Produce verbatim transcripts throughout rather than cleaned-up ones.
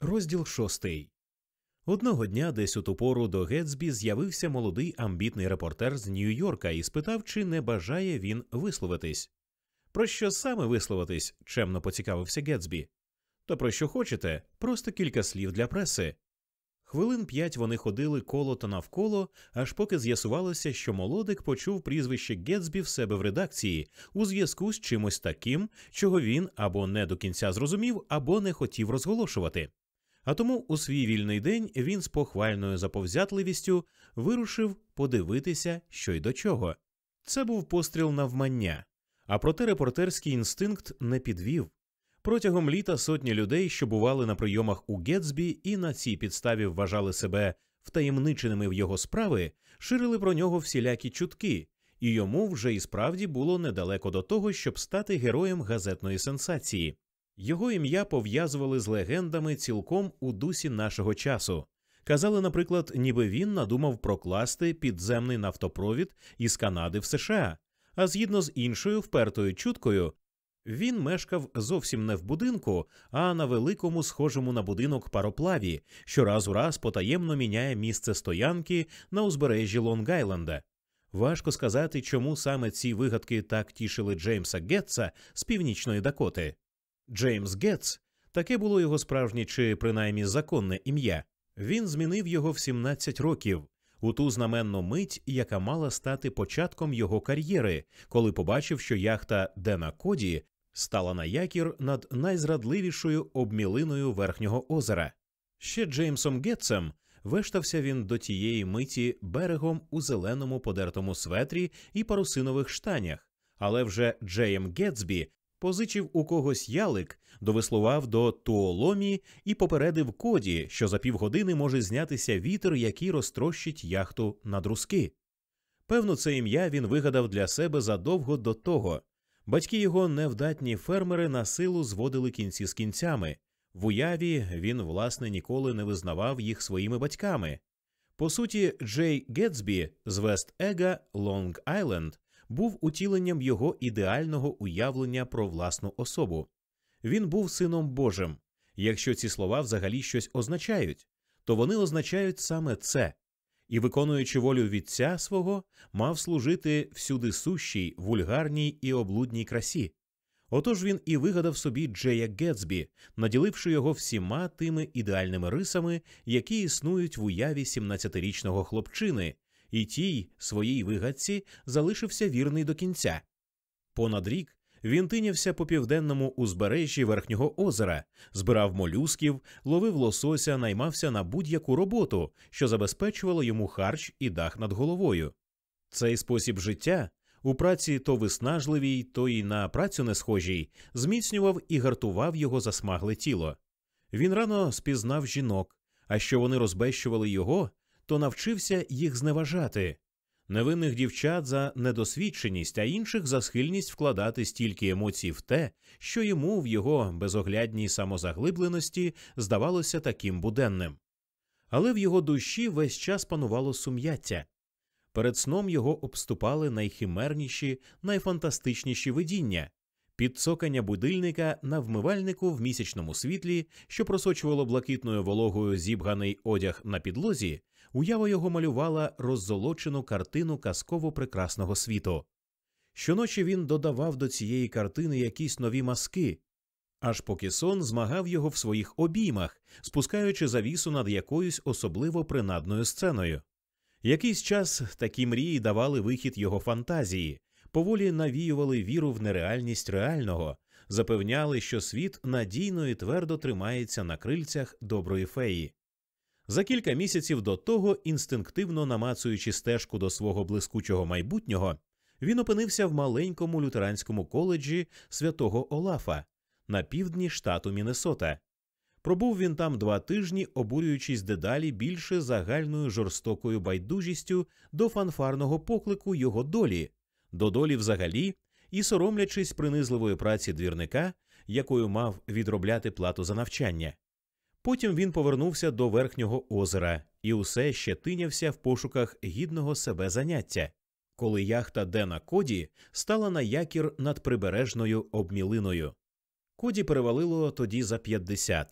Розділ шостий. Одного дня десь у ту пору до Гетсбі з'явився молодий амбітний репортер з Нью-Йорка і спитав, чи не бажає він висловитись. «Про що саме висловитись?» – чемно поцікавився Гетсбі. «То про що хочете, просто кілька слів для преси». Хвилин п'ять вони ходили коло та навколо, аж поки з'ясувалося, що молодик почув прізвище Гетсбі в себе в редакції у зв'язку з чимось таким, чого він або не до кінця зрозумів, або не хотів розголошувати. А тому у свій вільний день він з похвальною заповзятливістю вирушив подивитися, що й до чого. Це був постріл навмання, а проте репортерський інстинкт не підвів. Протягом літа сотні людей, що бували на прийомах у Гетсбі і на цій підставі вважали себе втаємниченими в його справи, ширили про нього всілякі чутки, і йому вже і справді було недалеко до того, щоб стати героєм газетної сенсації. Його ім'я пов'язували з легендами цілком у дусі нашого часу. Казали, наприклад, ніби він надумав прокласти підземний нафтопровід із Канади в США, а згідно з іншою впертою чуткою, він мешкав зовсім не в будинку, а на великому, схожому на будинок пароплаві, що раз у раз потаємно міняє місце стоянки на узбережжі Лонг-Айленда. Важко сказати, чому саме ці вигадки так тішили Джеймса Гетца з Північної Дакоти. Джеймс Гетц – таке було його справжнє чи принаймні законне ім'я. Він змінив його в сімнадцять років, у ту знаменну мить, яка мала стати початком його кар'єри, коли побачив, що яхта Дена Коді стала на якір над найзрадливішою обмілиною Верхнього озера. Ще Джеймсом Гетцем вештався він до тієї миті берегом у зеленому подертому светрі і парусинових штанях, але вже Джеєм Гетсбі позичив у когось ялик, довеслував до Туоломі і попередив Коді, що за півгодини може знятися вітер, який розтрощить яхту на друзки. Певно, це ім'я він вигадав для себе задовго до того. Батьки його невдатні фермери на силу зводили кінці з кінцями. В уяві він, власне, ніколи не визнавав їх своїми батьками. По суті, Джей Гетсбі з Вест-Ега, Лонг-Айленд, був утіленням його ідеального уявлення про власну особу. Він був сином Божим. Якщо ці слова взагалі щось означають, то вони означають саме це. І, виконуючи волю Вітця свого, мав служити всюди сущій, вульгарній і облудній красі. Отож він і вигадав собі Джея Гетсбі, наділивши його всіма тими ідеальними рисами, які існують в уяві сімнадцятирічного хлопчини, і тій своїй вигадці залишився вірний до кінця. Понад рік він тинявся по південному узбережжі Верхнього озера, збирав молюсків, ловив лосося, наймався на будь-яку роботу, що забезпечувало йому харч і дах над головою. Цей спосіб життя, у праці то виснажливій, то й на працю не схожій, зміцнював і гартував його засмагле тіло. Він рано спізнав жінок, а що вони розбещували його, то навчився їх зневажати. Невинних дівчат за недосвідченість, а інших за схильність вкладати стільки емоцій в те, що йому в його безоглядній самозаглибленості здавалося таким буденним. Але в його душі весь час панувало сум'яття. Перед сном його обступали найхимерніші, найфантастичніші видіння. Під цокання будильника на вмивальнику в місячному світлі, що просочувало блакитною вологою зібганий одяг на підлозі, уява його малювала роззолочену картину казково-прекрасного світу. Щоночі він додавав до цієї картини якісь нові маски, аж поки сон змагав його в своїх обіймах, спускаючи завісу над якоюсь особливо принадною сценою. Якийсь час такі мрії давали вихід його фантазії, поволі навіювали віру в нереальність реального, запевняли, що світ надійно і твердо тримається на крильцях доброї феї. За кілька місяців до того, інстинктивно намацуючи стежку до свого блискучого майбутнього, він опинився в маленькому лютеранському коледжі святого Олафа на півдні штату Міннесота. Пробув він там два тижні, обурюючись дедалі більше загальною жорстокою байдужістю до фанфарного поклику його долі, до долі взагалі, і соромлячись принизливої праці двірника, якою мав відробляти плату за навчання. Потім він повернувся до Верхнього озера і усе ще тинявся в пошуках гідного себе заняття, коли яхта Дена Коді стала на якір над прибережною обмілиною. Коді перевалило тоді за п'ятдесят,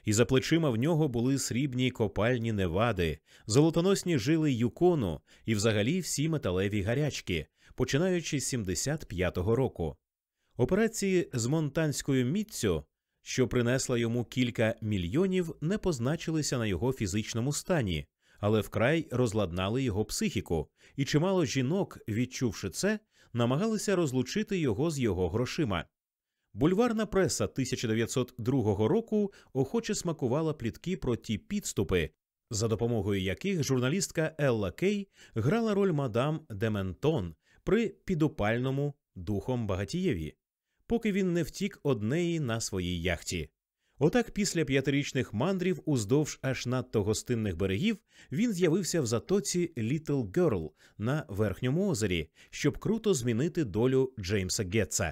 І за плечима в нього були срібні копальні Невади, золотоносні жили Юкону і взагалі всі металеві гарячки, починаючи з сімдесят п'ятого року. Операції з монтанською міццю, що принесла йому кілька мільйонів, не позначилися на його фізичному стані, але вкрай розладнали його психіку, і чимало жінок, відчувши це, намагалися розлучити його з його грошима. Бульварна преса тисяча дев'ятсот другого року охоче смакувала плітки про ті підступи, за допомогою яких журналістка Елла Кей грала роль мадам де Ментон при підопальному духом багатієві, поки він не втік од неї на своїй яхті. Отак після п'ятирічних мандрів уздовж аж надто гостинних берегів він з'явився в затоці Літл Герл на Верхньому озері, щоб круто змінити долю Джеймса Гетца.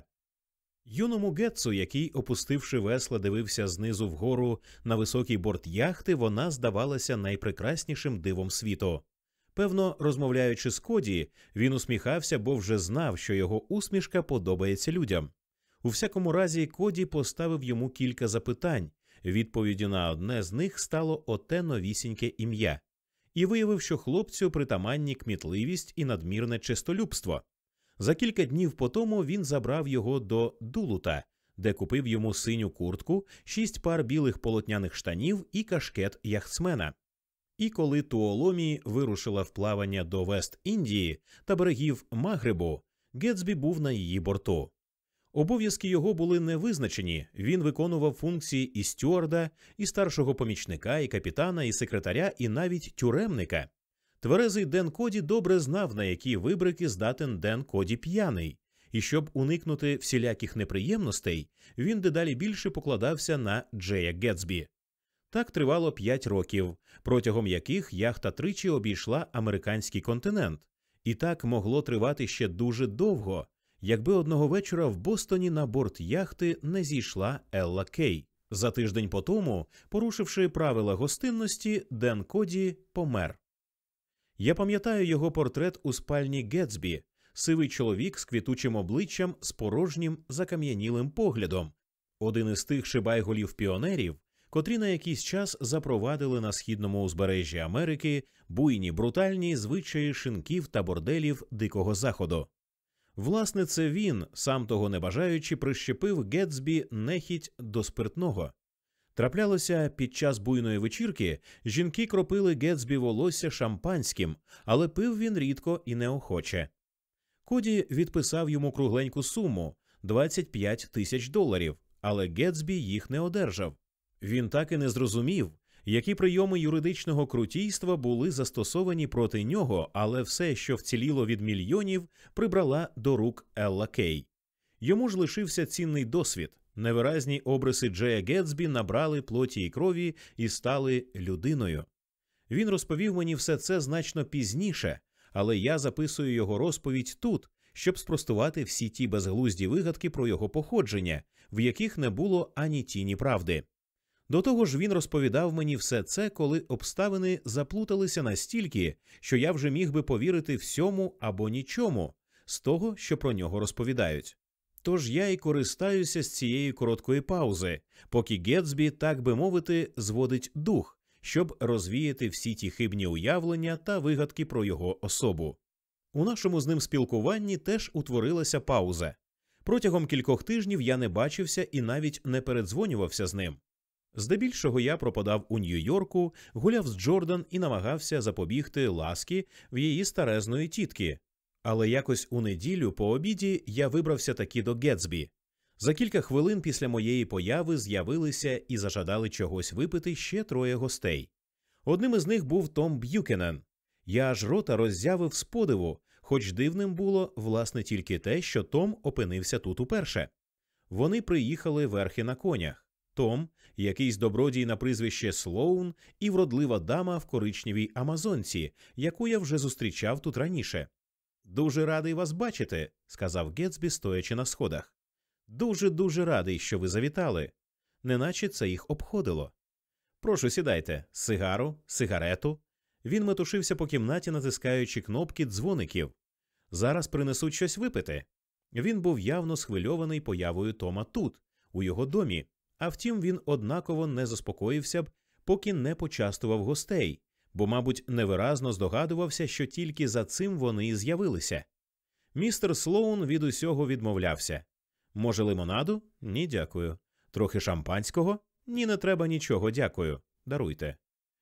Юному Гетцу, який, опустивши весла, дивився знизу вгору на високий борт яхти, вона здавалася найпрекраснішим дивом світу. Певно, розмовляючи з Коді, він усміхався, бо вже знав, що його усмішка подобається людям. У всякому разі, Коді поставив йому кілька запитань, відповіддю на одне з них стало оте новісіньке ім'я, і виявив, що хлопцю притаманні кмітливість і надмірне чистолюбство. За кілька днів потому він забрав його до Дулута, де купив йому синю куртку, шість пар білих полотняних штанів і кашкет яхтсмена. І коли Туоломі вирушила в плавання до Вест-Індії та берегів Магребу, Гетсбі був на її борту. Обов'язки його були невизначені, він виконував функції і стюарда, і старшого помічника, і капітана, і секретаря, і навіть тюремника. Тверезий Ден Коді добре знав, на які вибрики здатен Ден Коді п'яний, і щоб уникнути всіляких неприємностей, він дедалі більше покладався на Джея Гетсбі. Так тривало п'ять років, протягом яких яхта тричі обійшла американський континент. І так могло тривати ще дуже довго, якби одного вечора в Бостоні на борт яхти не зійшла Елла Кей. За тиждень по тому, порушивши правила гостинності, Ден Коді помер. Я пам'ятаю його портрет у спальні Гетсбі, сивий чоловік з квітучим обличчям, з порожнім, закам'янілим поглядом. Один із тих шибайголів-піонерів, котрі на якийсь час запровадили на східному узбережжі Америки буйні, брутальні звичаї шинків та борделів Дикого Заходу. Власне, це він, сам того не бажаючи, прищепив Гетсбі нехіть до спиртного. Траплялося, під час буйної вечірки жінки кропили Гетсбі волосся шампанським, але пив він рідко і неохоче. Коді відписав йому кругленьку суму – двадцять п'ять тисяч доларів, але Гетсбі їх не одержав. Він так і не зрозумів, які прийоми юридичного крутійства були застосовані проти нього, але все, що вціліло від мільйонів, прибрала до рук Елла Кей. Йому ж лишився цінний досвід. Невиразні обриси Джея Гетсбі набрали плоті і крові і стали людиною. Він розповів мені все це значно пізніше, але я записую його розповідь тут, щоб спростувати всі ті безглузді вигадки про його походження, в яких не було ані тіні правди. До того ж він розповідав мені все це, коли обставини заплуталися настільки, що я вже міг би повірити всьому або нічому з того, що про нього розповідають. Тож я й користаюся з цієї короткої паузи, поки Гетсбі, так би мовити, зводить дух, щоб розвіяти всі ті хибні уявлення та вигадки про його особу. У нашому з ним спілкуванні теж утворилася пауза. Протягом кількох тижнів я не бачився і навіть не передзвонювався з ним. Здебільшого я пропадав у Нью-Йорку, гуляв з Джордан і намагався запобігти ласкі в її старезної тітки. Але якось у неділю по обіді я вибрався таки до Гетсбі. За кілька хвилин після моєї появи з'явилися і зажадали чогось випити ще троє гостей. Одним із них був Том Б'юкенен. Я аж рота роззявив з подиву, хоч дивним було, власне, тільки те, що Том опинився тут уперше. Вони приїхали верхи на конях. Том, якийсь добродій на прізвище Слоун і вродлива дама в коричневій амазонці, яку я вже зустрічав тут раніше. «Дуже радий вас бачити», – сказав Гетсбі, стоячи на сходах. «Дуже-дуже радий, що ви завітали. Неначе це їх обходило. Прошу, сідайте. Сигару, сигарету». Він метушився по кімнаті, натискаючи кнопки дзвоників. «Зараз принесуть щось випити». Він був явно схвильований появою Тома тут, у його домі, А втім, він однаково не заспокоївся б, поки не почастував гостей, бо, мабуть, невиразно здогадувався, що тільки за цим вони і з'явилися. Містер Слоун від усього відмовлявся. Може, лимонаду? Ні, дякую. Трохи шампанського? Ні, не треба нічого, дякую. Даруйте.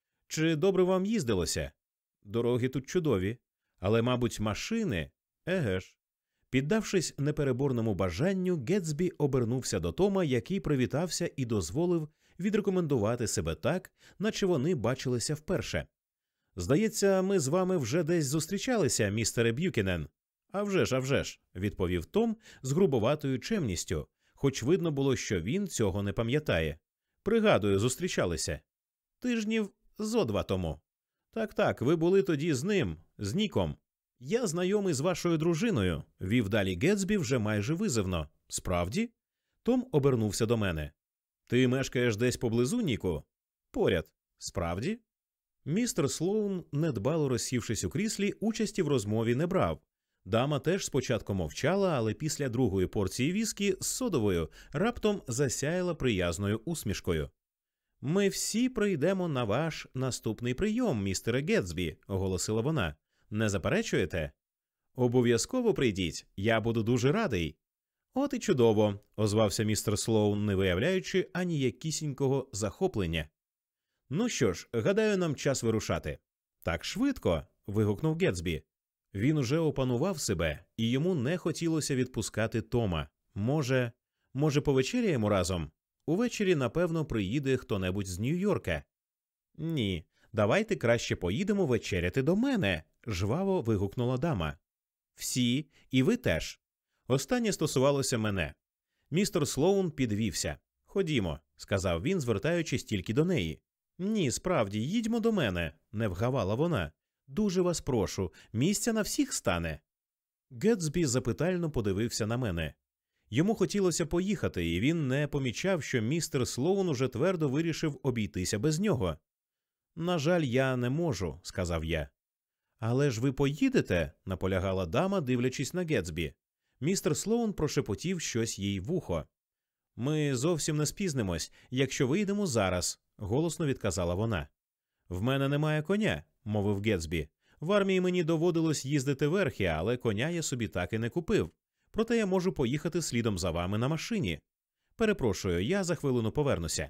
Чи добре вам їздилося? Дороги тут чудові. Але, мабуть, машини? Еге ж. Піддавшись непереборному бажанню, Гетсбі обернувся до Тома, який привітався і дозволив відрекомендувати себе так, наче вони бачилися вперше. «Здається, ми з вами вже десь зустрічалися, містере Б'юкінен». «А вже ж, а вже ж», – відповів Том з грубоватою чемністю, хоч видно було, що він цього не пам'ятає. «Пригадую, зустрічалися. Тижнів зо два тому». «Так-так, ви були тоді з ним, з Ніком». «Я знайомий з вашою дружиною», – вів далі Гетсбі вже майже визивно. «Справді?» Том обернувся до мене. «Ти мешкаєш десь поблизу, Ніку?» «Поряд». «Справді?» Містер Слоун, недбало розсівшись у кріслі, участі в розмові не брав. Дама теж спочатку мовчала, але після другої порції віскі з содовою раптом засяяла приязною усмішкою. «Ми всі прийдемо на ваш наступний прийом, містере Гетсбі», – оголосила вона. «Не заперечуєте?» «Обов'язково прийдіть, я буду дуже радий». «От і чудово», – озвався містер Слоун, не виявляючи ані якісінького захоплення. «Ну що ж, гадаю, нам час вирушати». «Так швидко», – вигукнув Гетсбі. Він уже опанував себе, і йому не хотілося відпускати Тома. Може, може, повечеряємо разом? Увечері, напевно, приїде хто-небудь з Нью-Йорка. «Ні, давайте краще поїдемо вечеряти до мене», – жваво вигукнула дама. «Всі, і ви теж». Останнє стосувалося мене. Містер Слоун підвівся. «Ходімо», – сказав він, звертаючись тільки до неї. «Ні, справді, їдьмо до мене», – не вгавала вона. «Дуже вас прошу, місця на всіх стане». Гетсбі запитально подивився на мене. Йому хотілося поїхати, і він не помічав, що містер Слоун уже твердо вирішив обійтися без нього. «На жаль, я не можу», – сказав я. «Але ж ви поїдете?» – наполягала дама, дивлячись на Гетсбі. Містер Слоун прошепотів щось їй в ухо. «Ми зовсім не спізнимось, якщо вийдемо зараз», – голосно відказала вона. «В мене немає коня», – мовив Гетсбі. «В армії мені доводилось їздити верхи, але коня я собі так і не купив. Проте я можу поїхати слідом за вами на машині. Перепрошую, я за хвилину повернуся».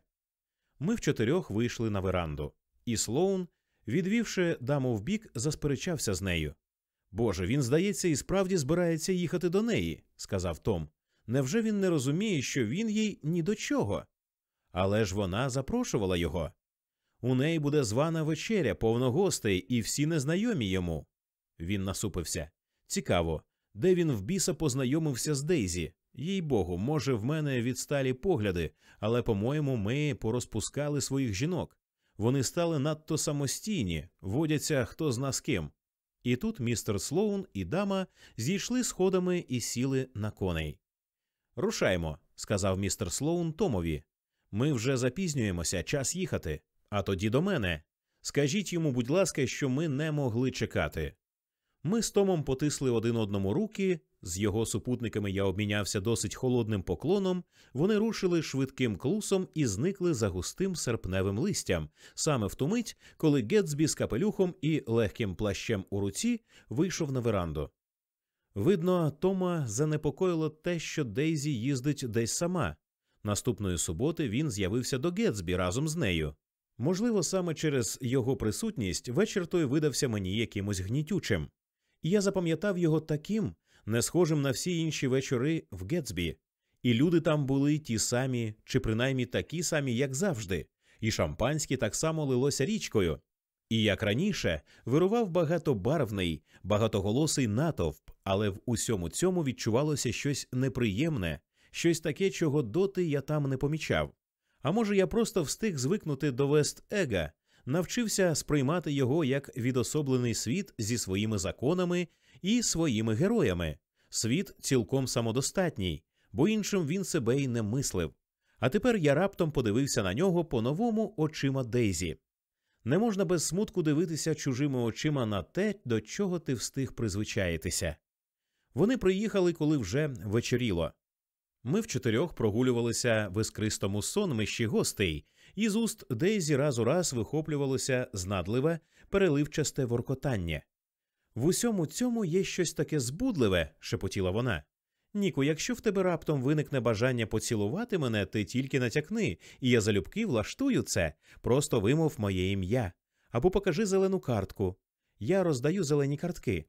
Ми вчотирьох вийшли на веранду. І Слоун, відвівши даму вбік, засперечався з нею. «Боже, він, здається, і справді збирається їхати до неї», – сказав Том. «Невже він не розуміє, що він їй ні до чого?» Але ж вона запрошувала його. «У неї буде звана вечеря, повно гостей, і всі незнайомі йому». Він насупився. «Цікаво, де він в біса познайомився з Дейзі? Їй-богу, може, в мене відсталі погляди, але, по-моєму, ми порозпускали своїх жінок. Вони стали надто самостійні, водяться хто зна з ким». І тут містер Слоун і дама зійшли сходами і сіли на коней. «Рушаймо», – сказав містер Слоун Томові. «Ми вже запізнюємося, час їхати. А тоді до мене. Скажіть йому, будь ласка, що ми не могли чекати». Ми з Томом потисли один одному руки, з його супутниками я обмінявся досить холодним поклоном, вони рушили швидким клусом і зникли за густим серпневим листям, саме в ту мить, коли Гетсбі з капелюхом і легким плащем у руці вийшов на веранду. Видно, Тома занепокоїло те, що Дейзі їздить десь сама. Наступної суботи він з'явився до Гетсбі разом з нею. Можливо, саме через його присутність вечір той видався мені якимось гнітючим. І я запам'ятав його таким, не схожим на всі інші вечори в Гетсбі. І люди там були ті самі, чи принаймні такі самі, як завжди. І шампанське так само лилося річкою. І, як раніше, вирував багатобарвний, багатоголосий натовп, але в усьому цьому відчувалося щось неприємне, щось таке, чого доти я там не помічав. А може, я просто встиг звикнути до Вест-Ега, навчився сприймати його як відособлений світ зі своїми законами і своїми героями. Світ цілком самодостатній, бо іншим він себе й не мислив. А тепер я раптом подивився на нього по-новому очима Дейзі. Не можна без смутку дивитися чужими очима на те, до чого ти встиг призвичаїтися. Вони приїхали, коли вже вечоріло. Ми вчотирьох прогулювалися в іскристому сонмищі гостей, і з уст Дейзі раз у раз вихоплювалося знадливе, переливчасте воркотання. «В усьому цьому є щось таке збудливе», – шепотіла вона. «Ніку, якщо в тебе раптом виникне бажання поцілувати мене, ти тільки натякни, і я залюбки влаштую це, просто вимов моє ім'я. Або покажи зелену картку. Я роздаю зелені картки».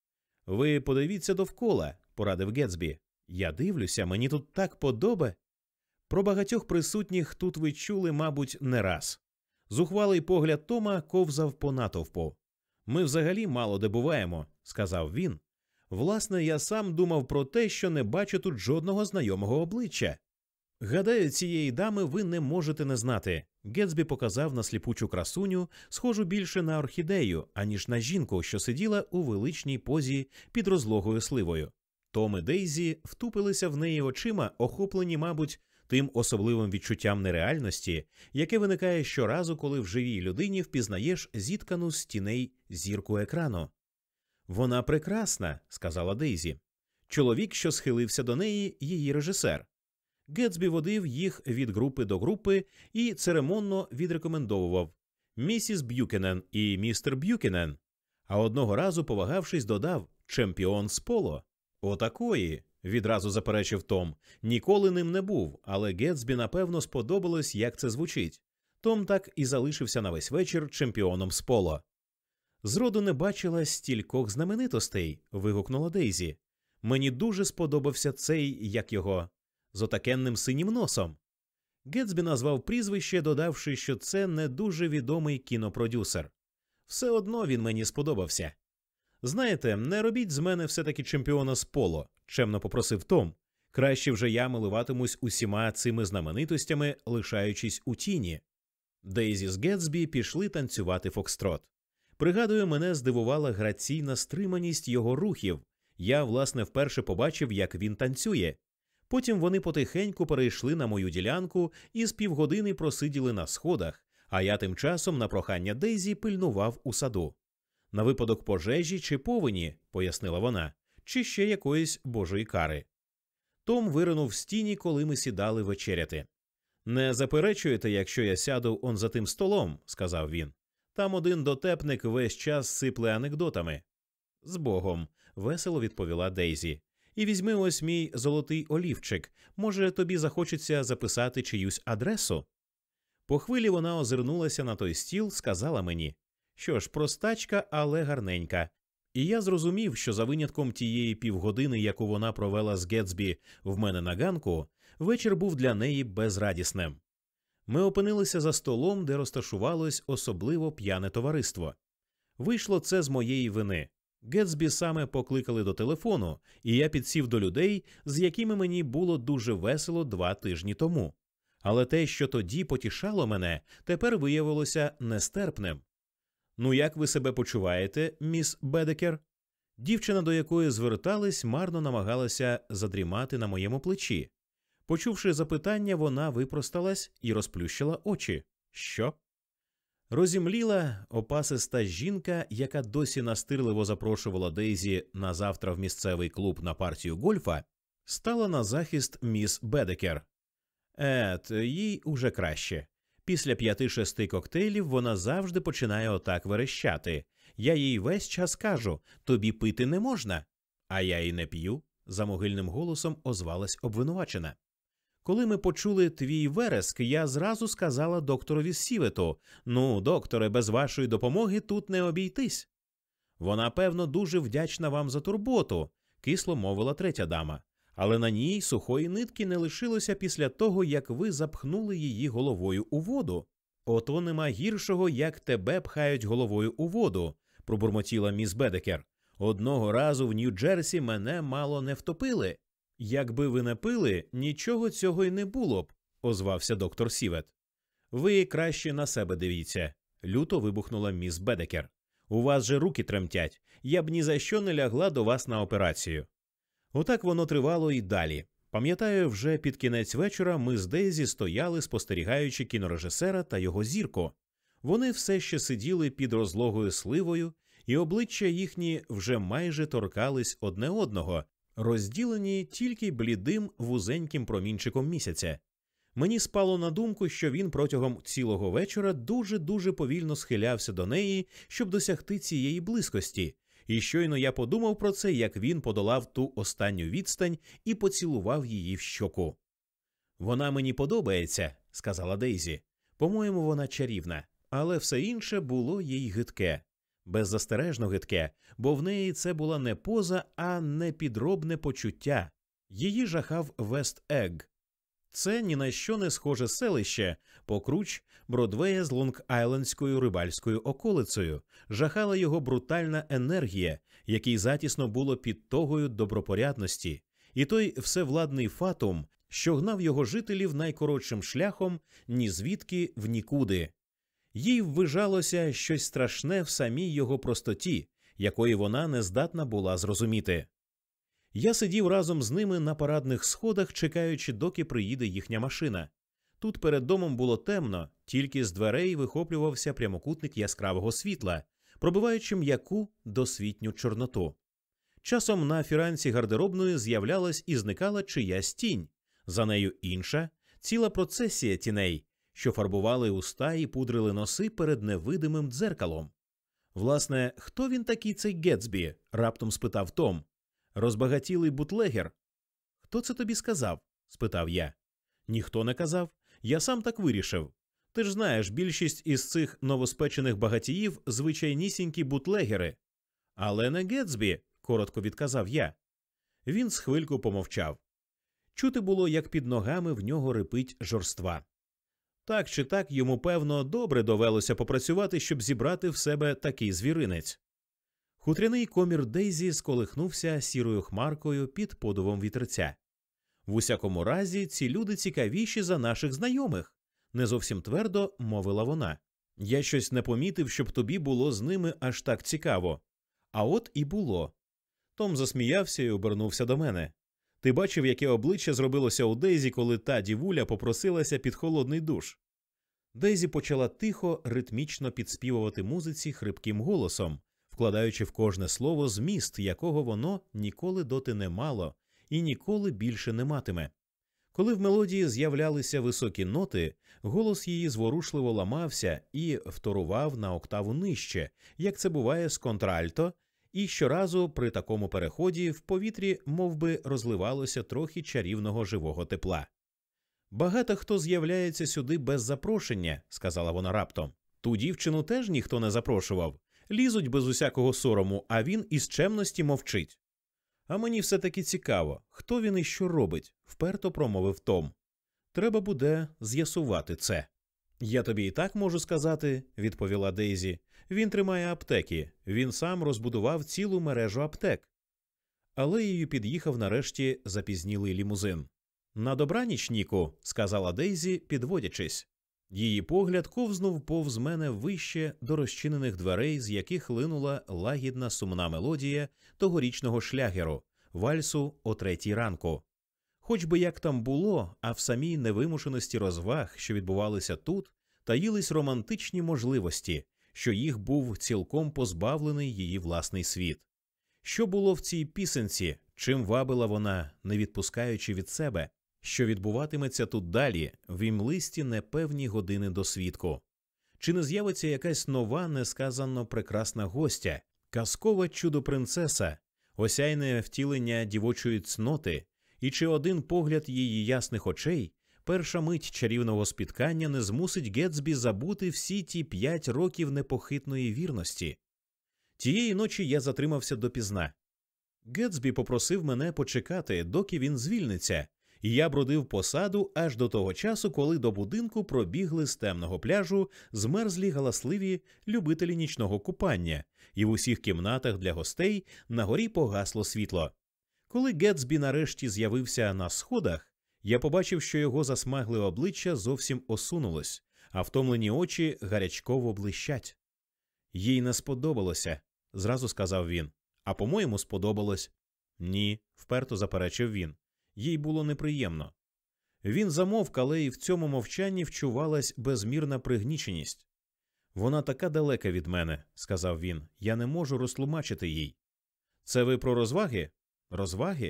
«Ви подивіться довкола», – порадив Гетсбі. «Я дивлюся, мені тут так подоба». Про багатьох присутніх тут ви чули, мабуть, не раз. Зухвалий погляд Тома ковзав по натовпу. «Ми взагалі мало де буваємо», – сказав він. «Власне, я сам думав про те, що не бачу тут жодного знайомого обличчя. Гадаю, цієї дами ви не можете не знати». Гетсбі показав на сліпучу красуню, схожу більше на орхідею, аніж на жінку, що сиділа у величній позі під розлогою сливою. Том і Дейзі втупилися в неї очима, охоплені, мабуть, тим особливим відчуттям нереальності, яке виникає щоразу, коли в живій людині впізнаєш зіткану з тіней зірку екрану. «Вона прекрасна», – сказала Дейзі. Чоловік, що схилився до неї, її режисер. Гетсбі водив їх від групи до групи і церемонно відрекомендовував «Місіс Б'юкенен» і «Містер Б'юкенен», а одного разу, повагавшись, додав «Чемпіон з поло». «Отакої», – відразу заперечив Том. Ніколи ним не був, але Гетсбі, напевно, сподобалось, як це звучить. Том так і залишився на весь вечір чемпіоном з поло. «Зроду не бачила стількох знаменитостей», – вигукнула Дейзі. «Мені дуже сподобався цей, як його, з отакенним синім носом». Гетсбі назвав прізвище, додавши, що це не дуже відомий кінопродюсер. «Все одно він мені сподобався». «Знаєте, не робіть з мене все-таки чемпіона з поло», – чемно попросив Том. «Краще вже я милуватимусь усіма цими знаменитостями, лишаючись у тіні». Дейзі з Гетсбі пішли танцювати фокстрот. Пригадую, мене здивувала граційна стриманість його рухів. Я, власне, вперше побачив, як він танцює. Потім вони потихеньку перейшли на мою ділянку і з півгодини просиділи на сходах, а я тим часом на прохання Дейзі пильнував у саду. «На випадок пожежі чи повені», – пояснила вона, – «чи ще якоїсь божої кари». Том виринув з тіні, коли ми сідали вечеряти. «Не заперечуєте, якщо я сяду он за тим столом», – сказав він. «Там один дотепник весь час сипле анекдотами». «З Богом», – весело відповіла Дейзі. «І візьми ось мій золотий олівчик. Може, тобі захочеться записати чиюсь адресу?» По хвилі вона озирнулася на той стіл, сказала мені: «Що ж, простачка, але гарненька». І я зрозумів, що за винятком тієї півгодини, яку вона провела з Гетсбі в мене на ганку, вечір був для неї безрадісним. Ми опинилися за столом, де розташувалось особливо п'яне товариство. Вийшло це з моєї вини. Гетсбі саме покликали до телефону, і я підсів до людей, з якими мені було дуже весело два тижні тому. Але те, що тоді потішало мене, тепер виявилося нестерпним. «Ну як ви себе почуваєте, міс Бедекер?» Дівчина, до якої звертались, марно намагалася задрімати на моєму плечі. Почувши запитання, вона випросталась і розплющила очі. «Що?» Розімліла, опасиста жінка, яка досі настирливо запрошувала Дейзі на завтра в місцевий клуб на партію гольфа, стала на захист міс Бедекер. Ет, їй уже краще. Після п'яти-шести коктейлів вона завжди починає отак верещати. Я їй весь час кажу: тобі пити не можна. А я і не п'ю, за могильним голосом озвалась обвинувачена. Коли ми почули твій вереск, я зразу сказала докторові Сівету: ну, докторе, без вашої допомоги тут не обійтись. Вона, певно, дуже вдячна вам за турботу, кисло мовила третя дама. Але на ній сухої нитки не лишилося після того, як ви запхнули її головою у воду. Ото нема гіршого, як тебе пхають головою у воду, пробурмотіла міс Бедекер. Одного разу в Нью-Джерсі мене мало не втопили. Якби ви не пили, нічого цього й не було б, озвався доктор Сівет. Ви краще на себе дивіться, люто вибухнула міс Бедекер. У вас же руки тремтять, я б ні за що не лягла до вас на операцію. Отак воно тривало і далі. Пам'ятаю, вже під кінець вечора ми з Дейзі стояли, спостерігаючи кінорежисера та його зірку. Вони все ще сиділи під розлогою сливою, і обличчя їхні вже майже торкались одне одного, розділені тільки блідим вузеньким промінчиком місяця. Мені спало на думку, що він протягом цілого вечора дуже-дуже повільно схилявся до неї, щоб досягти цієї близькості. І щойно я подумав про це, як він подолав ту останню відстань і поцілував її в щоку. «Вона мені подобається», – сказала Дейзі. «По-моєму, вона чарівна, але все інше було їй гидке. Беззастережно гидке, бо в неї це була не поза, а непідробне почуття. Її жахав Вест-Егг. Це ні на що не схоже селище, покруч Бродвея з Лонг-Айлендською рибальською околицею. Жахала його брутальна енергія, якій затісно було під тогою добропорядності, і той всевладний фатум, що гнав його жителів найкоротшим шляхом ні звідки в нікуди. Їй ввижалося щось страшне в самій його простоті, якої вона не здатна була зрозуміти. Я сидів разом з ними на парадних сходах, чекаючи, доки приїде їхня машина. Тут перед домом було темно, тільки з дверей вихоплювався прямокутник яскравого світла, пробиваючи м'яку досвітню чорноту. Часом на фіранці гардеробної з'являлась і зникала чиясь тінь, за нею інша, ціла процесія тіней, що фарбували уста і пудрили носи перед невидимим дзеркалом. «Власне, хто він такий, цей Гетсбі?» – раптом спитав Том. «Розбагатілий бутлегер?» «Хто це тобі сказав?» – спитав я. «Ніхто не казав. Я сам так вирішив. Ти ж знаєш, більшість із цих новоспечених багатіїв – звичайнісінькі бутлегери». «Але не Гетсбі», – коротко відказав я. Він з хвильку помовчав. Чути було, як під ногами в нього рипить жорства. Так чи так йому, певно, добре довелося попрацювати, щоб зібрати в себе такий звіринець. Хутряний комір Дейзі сколихнувся сірою хмаркою під подувом вітерця. «В усякому разі, ці люди цікавіші за наших знайомих», – не зовсім твердо мовила вона. «Я щось не помітив, щоб тобі було з ними аж так цікаво». А от і було. Том засміявся і обернувся до мене. «Ти бачив, яке обличчя зробилося у Дейзі, коли та дівуля попросилася під холодний душ?» Дейзі почала тихо, ритмічно підспівувати музиці хрипким голосом, вкладаючи в кожне слово зміст, якого воно ніколи доти не мало і ніколи більше не матиме. Коли в мелодії з'являлися високі ноти, голос її зворушливо ламався і вторував на октаву нижче, як це буває з контральто, і щоразу при такому переході в повітрі мовби розливалося трохи чарівного живого тепла. «Багато хто з'являється сюди без запрошення», – сказала вона раптом. «Ту дівчину теж ніхто не запрошував. Лізуть без усякого сорому, а він із чемності мовчить». «А мені все-таки цікаво, хто він і що робить», – вперто промовив Том. «Треба буде з'ясувати це». «Я тобі і так можу сказати», – відповіла Дейзі. «Він тримає аптеки. Він сам розбудував цілу мережу аптек». Алеєю під'їхав нарешті запізнілий лімузин. «На добраніч, Ніку», – сказала Дейзі, підводячись. Її погляд ковзнув повз мене вище до розчинених дверей, з яких линула лагідна сумна мелодія тогорічного шлягеру – вальсу о третій ранку. Хоч би як там було, а в самій невимушеності розваг, що відбувалися тут, таїлись романтичні можливості, що їх був цілком позбавлений її власний світ. Що було в цій пісенці, чим вабила вона, не відпускаючи від себе, що відбуватиметься тут далі, в імлисті непевні години до світку? Чи не з'явиться якась нова, несказанно прекрасна гостя, казкова чудо-принцеса, осяйне втілення дівочої цноти, і чи один погляд її ясних очей, перша мить чарівного спіткання не змусить Гетсбі забути всі ті п'ять років непохитної вірності? Тієї ночі я затримався допізна. Гетсбі попросив мене почекати, доки він звільниться, і я бродив по саду аж до того часу, коли до будинку пробігли з темного пляжу змерзлі галасливі любителі нічного купання, і в усіх кімнатах для гостей на горі погасло світло. Коли Гетсбі нарешті з'явився на сходах, я побачив, що його засмагле обличчя зовсім осунулось, а втомлені очі гарячково блищать. «Їй не сподобалося», – зразу сказав він. «А по-моєму, сподобалось». «Ні», – вперто заперечив він. Їй було неприємно. Він замовк, але і в цьому мовчанні вчувалась безмірна пригніченість. «Вона така далека від мене», – сказав він. «Я не можу розтлумачити їй». «Це ви про розваги?» «Розваги?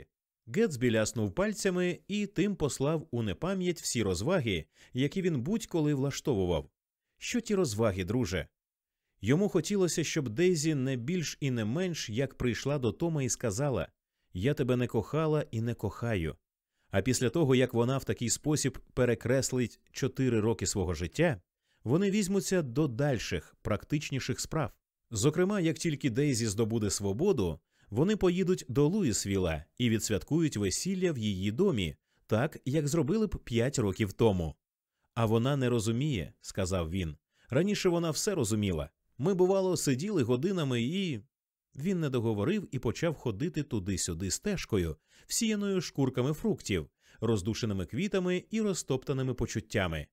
Гетсбі ляснув пальцями і тим послав у непам'ять всі розваги, які він будь-коли влаштовував. Що ті розваги, друже? Йому хотілося, щоб Дейзі не більш і не менш, як прийшла до Тома і сказала: «Я тебе не кохала і не кохаю». А після того, як вона в такий спосіб перекреслить чотири роки свого життя, вони візьмуться до дальших, практичніших справ. Зокрема, як тільки Дейзі здобуде свободу, вони поїдуть до Луїсвіла і відсвяткують весілля в її домі, так, як зробили б п'ять років тому. «А вона не розуміє», – сказав він. «Раніше вона все розуміла. Ми, бувало, сиділи годинами і…» Він не договорив і почав ходити туди-сюди стежкою, всіяною шкурками фруктів, роздушеними квітами і розтоптаними почуттями.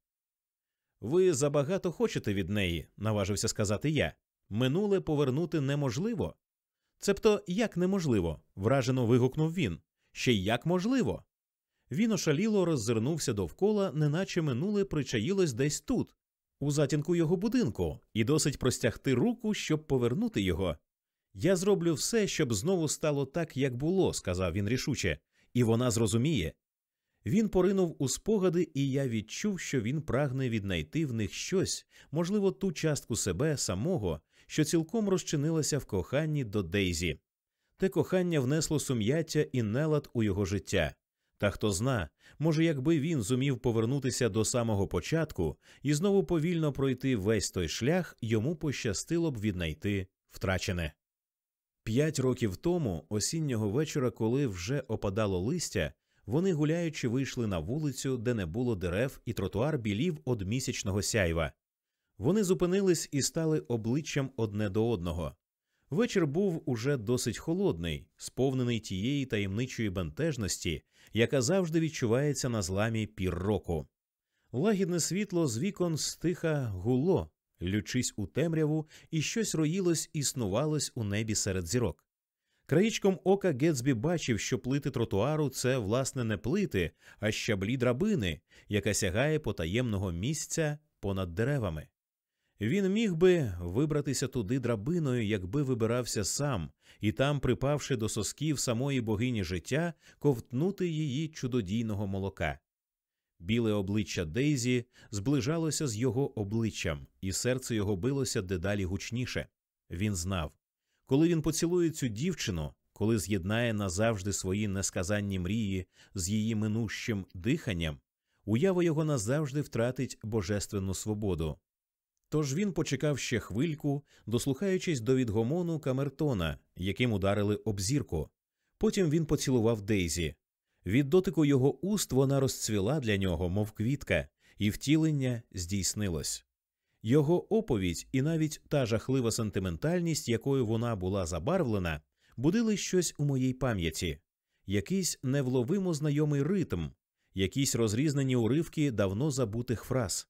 «Ви забагато хочете від неї», – наважився сказати я. «Минуле повернути неможливо». «Цебто, як неможливо?» – вражено вигукнув він. «Ще й як можливо?» Він ошаліло роззирнувся довкола, неначе минуле причаїлось десь тут, у затінку його будинку, і досить простягти руку, щоб повернути його. «Я зроблю все, щоб знову стало так, як було», – сказав він рішуче, – «і вона зрозуміє». Він поринув у спогади, і я відчув, що він прагне віднайти в них щось, можливо, ту частку себе самого, що цілком розчинилася в коханні до Дейзі. Те кохання внесло сум'яття і нелад у його життя. Та хто зна, може, якби він зумів повернутися до самого початку і знову повільно пройти весь той шлях, йому пощастило б віднайти втрачене. П'ять років тому, осіннього вечора, коли вже опадало листя, вони гуляючи вийшли на вулицю, де не було дерев, і тротуар білів од місячного сяйва. Вони зупинились і стали обличчям одне до одного. Вечір був уже досить холодний, сповнений тієї таємничої бентежності, яка завжди відчувається на зламі пір року. Лагідне світло з вікон стиха гуло, лючись у темряву, і щось роїлось і снувалось у небі серед зірок. Краєчком ока Гетсбі бачив, що плити тротуару – це, власне, не плити, а щаблі драбини, яка сягає потаємного місця понад деревами. Він міг би вибратися туди драбиною, якби вибирався сам, і там, припавши до сосків самої богині життя, ковтнути її чудодійного молока. Біле обличчя Дейзі зближалося з його обличчям, і серце його билося дедалі гучніше. Він знав. Коли він поцілує цю дівчину, коли з'єднає назавжди свої несказанні мрії з її минущим диханням, уява його назавжди втратить божественну свободу. Тож він почекав ще хвильку, дослухаючись до відгомону камертона, яким ударили об зірку. Потім він поцілував Дейзі. Від дотику його уст вона розцвіла для нього, мов квітка, і втілення здійснилось. Його оповідь і навіть та жахлива сентиментальність, якою вона була забарвлена, будили щось у моїй пам'яті. Якийсь невловимо знайомий ритм, якісь розрізнені уривки давно забутих фраз.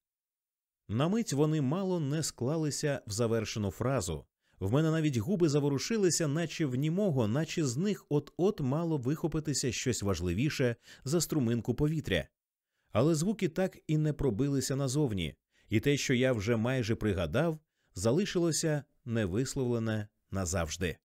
На мить вони мало не склалися в завершену фразу. В мене навіть губи заворушилися, наче в німого, наче з них от-от мало вихопитися щось важливіше за струминку повітря. Але звуки так і не пробилися назовні, і те, що я вже майже пригадав, залишилося невисловлене назавжди.